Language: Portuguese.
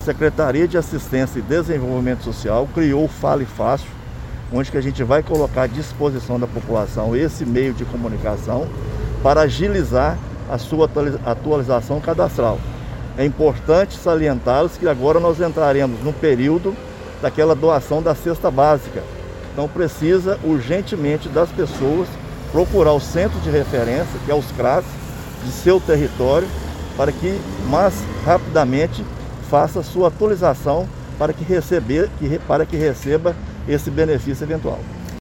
Secretaria de Assistência e Desenvolvimento Social criou o Fale Fácil, onde que a gente vai colocar à disposição da população esse meio de comunicação para agilizar a sua atualização cadastral. É importante salientá-los que agora nós entraremos no período daquela doação da cesta básica. Então precisa urgentemente das pessoas procurar o centro de referência, que é os CRAS, de seu território, para que mais rapidamente faça a sua atualização para que receba esse benefício eventual.